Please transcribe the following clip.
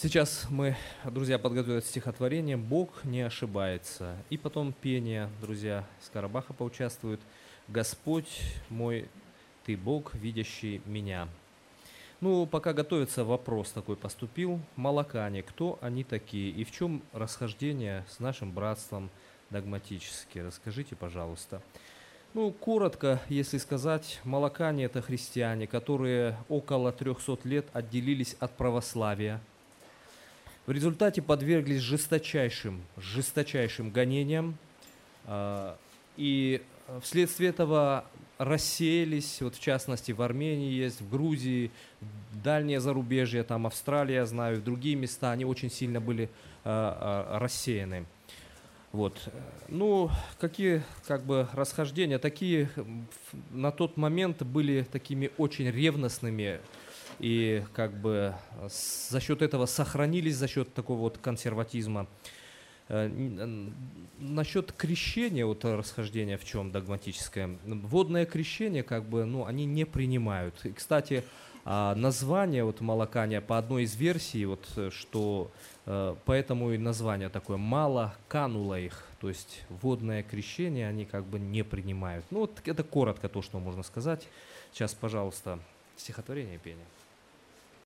Сейчас мы, друзья, подготовили стихотворение «Бог не ошибается». И потом пение, друзья, из Карабаха поучаствуют. «Господь мой, Ты Бог, видящий меня». Ну, пока готовится, вопрос такой поступил. Молокане, кто они такие и в чем расхождение с нашим братством догматически? Расскажите, пожалуйста. Ну, коротко, если сказать, молокане – это христиане, которые около 300 лет отделились от православия. В результате подверглись жесточайшим гонениям, и вследствие этого рассеялись, вот в частности в Армении есть, в Грузии, дальнее зарубежье, там Австралия, я знаю, в другие места, они очень сильно были рассеяны. Вот. Ну, какие как бы расхождения, такие на тот момент были такими очень ревностными, и как бы за счет этого сохранились, за счет такого вот консерватизма. Насчет крещения, вот расхождение в чем догматическое, водное крещение, как бы, ну, они не принимают. И, кстати, название вот молокания по одной из версий, вот, что поэтому и название такое, мало кануло их, то есть водное крещение они как бы не принимают. Ну, вот это коротко то, что можно сказать. Сейчас, пожалуйста, стихотворение и пение.